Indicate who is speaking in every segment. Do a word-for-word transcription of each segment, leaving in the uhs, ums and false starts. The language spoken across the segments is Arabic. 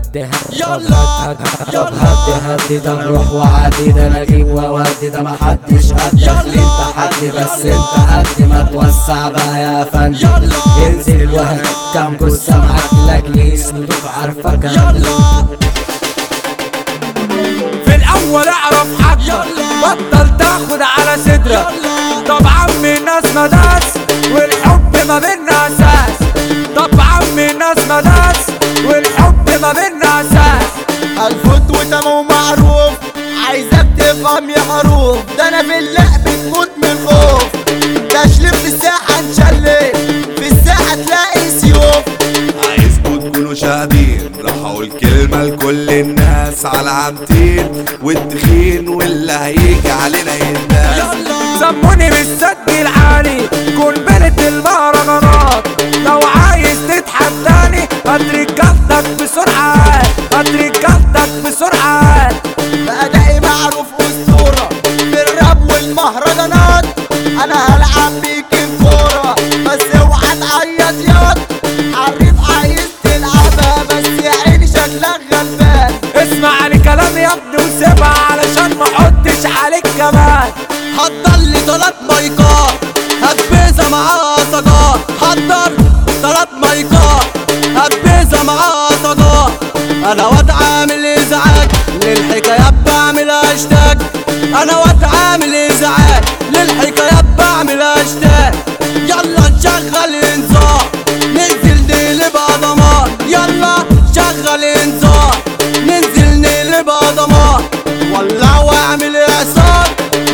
Speaker 1: هدي هدي
Speaker 2: يلا
Speaker 1: طب هدي هدي ده نروح وعدي ده انا اجيب واودي ده محدش قدك انت حدي بس انت قدي ما توسع بقى يا فندم انزل الوهن كام جثة معاك لاجلي اسندوك عارفك
Speaker 2: يلا
Speaker 3: في الاول اعرف حقك بطل تاخد على صدرك. طب عمي الناس مداس والحب ما بينا اساس. طب عمي الناس مداس والحب ما بينا اساس.
Speaker 2: الفوت وتمام معروف عايزك تفهم يا حروف. ده انا في اللعب تموت من خوف. تشلف في الساحة نشلف في الساحة تلاقي سيوف.
Speaker 4: عايزكوا تكونوا شاهدين راح اقول كلمة لكل الناس على عمتين والتخين واللي هيجي علينا ينداس.
Speaker 3: سموني بالسد العالي قنبلة المهرجانات. لو عايز تتحداني هترك جلدك بسرعة هترك جلدك بسرعة.
Speaker 2: بأدائي معروف أسطورة في الراب والمهرجانات. أنا هلعب بيك الكورة بس اوعى تعيط ياض. عريف عايز تلعبها بس يا عيني شكلك غلبان.
Speaker 3: اسمع لكلامي يا ابني وسيبها علشان ما احطش عليك كمان.
Speaker 2: حضر لي تلات مايكات هبيزة معاها صداع. حضر تلات مايكات هبيزة معاها صداع. انا واد عامل ازعاج للحكايات بعمل هاشتاج. انا واد عامل ازعاج للحكايات بعمل هاشتاج. يلا نشغل انذار ننزل نقلبها دمار. يلا شغل انذار ننزل نقلبها دمار. ولع واعمل اعصار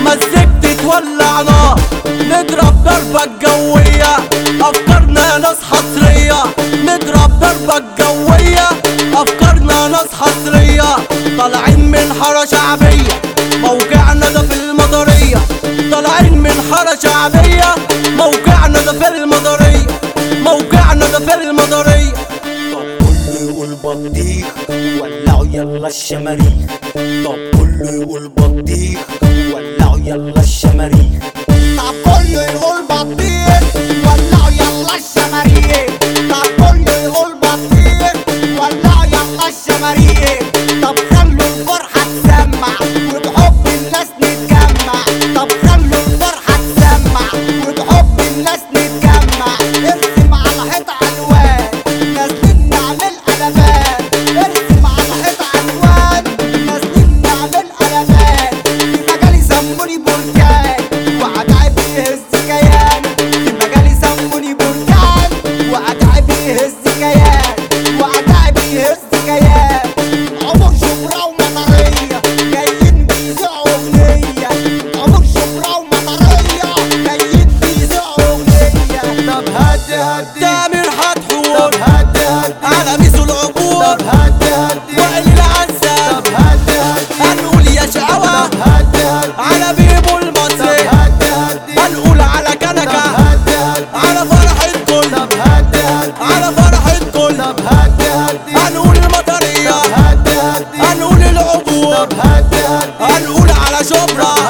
Speaker 2: مزجت تولع نار. نضرب ضربة جوية افكارنا ناس حصرية. نضرب ضربة جوية افكارنا ناس حصرية. طالعين من حارة شعبية موقعنا ده في المدارية. طالعين من حارة شعبية موقعنا ده في المدارية. موقعنا ده في المدارية.
Speaker 5: طب كله يقول بطيخ ولعوا يلا الشماريخ. طب كله يقول بطيخ ولعوا يلا الشماريخ.
Speaker 2: طب كله يقول بطيخ ولعوا يلا الشماريخ. طب كله يقول بطيخ ولعوا يلا الشماريخ. طب خلوا الفرحة تسمع وبحب الناس نتجمع. طب خلوا الفرحة تسمع وبحب الناس نتجمع. ارسم على حيط عنوان نازلين نعمل قلبان. ارسم على حيط عنوان نازلين نعمل قلبان. في مجالي سموني بركان وعجائب يهز كيان. في مجالي سموني بركان وعجائب يهز كيان. وعجائب يهز كيان. عمر شبرا ومطرية جايين بيذيعوا أغنية. عمر شبرا ومطرية جايين بيذيعوا أغنية. طب هدي هدي تامر حتحور. طب هدي هدي على ميسو العبور. طب هدي هدي وائل العنزة. طب هدي هدي هنقول يا شقاوة. طب هدي هدي على بيبو المصري. طب هدي هدي هنقول على كنكة. طب هدي هدي على فرح الكل. طب هدي هدي على فرح الكل. طب هدي هدي هنقول المطرية. طب هدي هدي هنقول العبور. طب هدي هدي هنقول على شبرا.